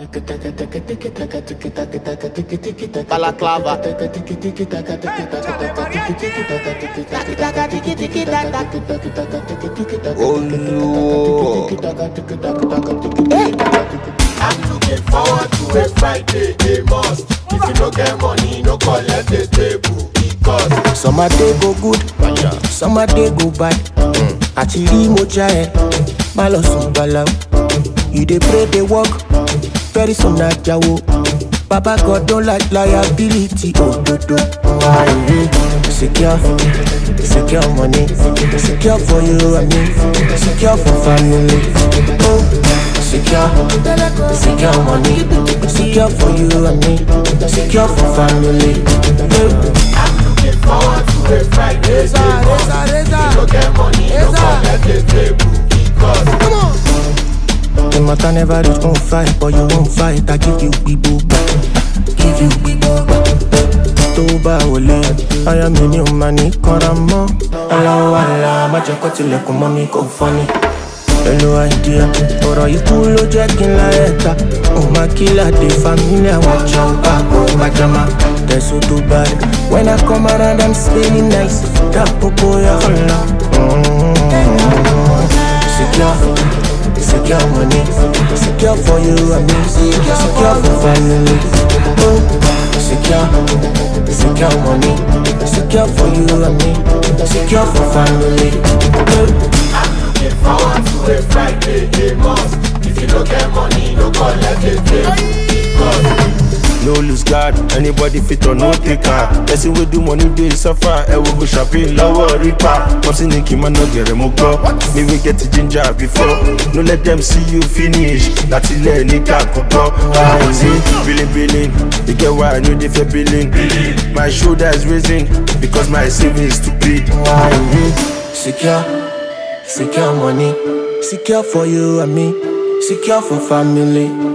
Balaclava. Oh no. I'm looking forward to a Friday, a must. If you no get money, no collect the table. Because summer day go good, summer day go bad. Achiri moja malo sumbala. You dey pray, dey work, very soon na jawo. Baba God don't like liability, oh do do. Secure, secure money, secure for you and me, secure for family. Oh, secure, secure money, secure for you and me, secure for family. I'm looking forward to a Friday. If you no get money, no collect the table. Because come on. The matter never reach on fight, but you won't fight. I give you people back, give you people back. Toba ole, I am in your money, koramo. Allah Allah, maja kotile kumami ko funny. Hello idea, oro ikulo jekin la eta. Oh my killer, the family I want jump back, oh my jama. They're so too bad. When I come around, I'm smelling nice. That popo ya Allah. Secure. Secure money, secure for you and me, secure for family. Oh, secure, secure money, secure for you and me, secure for family. I'm looking forward to a Friday, a must. If you don't get money, no collect the table. No lose guard, anybody fit or no taker. Person we do money they suffer, we go shopping, lower reaper. What's in the kima no get remove go. Me we get the ginger before. No let them see you finish. That's it, let nika kudo. See, billing. You get why I know they feel billing. My shoulder is raising because my savings too big. Secure, secure money, secure for you and me, secure for family.